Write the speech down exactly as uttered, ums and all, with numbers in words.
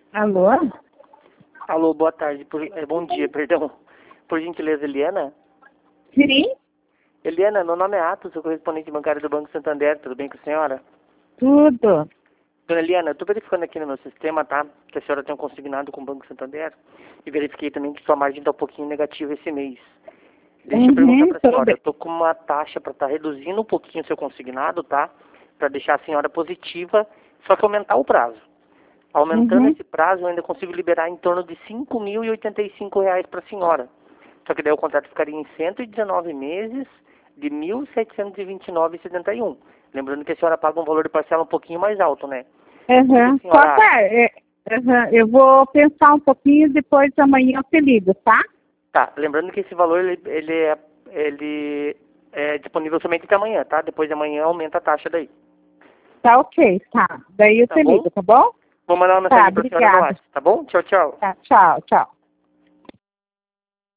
Alô? Alô, boa tarde. Por, é, bom dia, perdão. Por gentileza, Eliana? Sim? Eliana, meu nome é Atos, sou correspondente bancário do Banco Santander. Tudo bem com a senhora? Tudo. Dona Eliana, eu estou verificando aqui no meu sistema, tá? Que a senhora tem um consignado com o Banco Santander. E verifiquei também que sua margem está um pouquinho negativa esse mês. Deixa eu perguntar Uhum, para a tudo senhora. bem. Eu estou com uma taxa para estar reduzindo um pouquinho o seu consignado, tá? Para deixar a senhora positiva, só que aumentar o prazo. Aumentando Uhum. esse prazo, eu ainda consigo liberar em torno de cinco mil e oitenta e cinco reais para a senhora. Só que daí o contrato ficaria em cento e dezenove meses de mil setecentos e vinte e nove reais e setenta e um. Lembrando que a senhora paga um valor de parcela um pouquinho mais alto, né? O que que a Uhum. senhora Qual acha? é? É, uhum. Eu vou pensar um pouquinho, depois amanhã eu te ligo, tá? Tá, lembrando que esse valor ele, ele, é, ele é disponível somente até amanhã, tá? Depois de amanhã aumenta a taxa daí. Tá ok, tá. Daí eu Tá te bom? ligo, tá bom? Vou mandar uma Tá, mensagem para a senhora no obrigada. WhatsApp, tá bom? Tchau, tchau. Tá, tchau, tchau.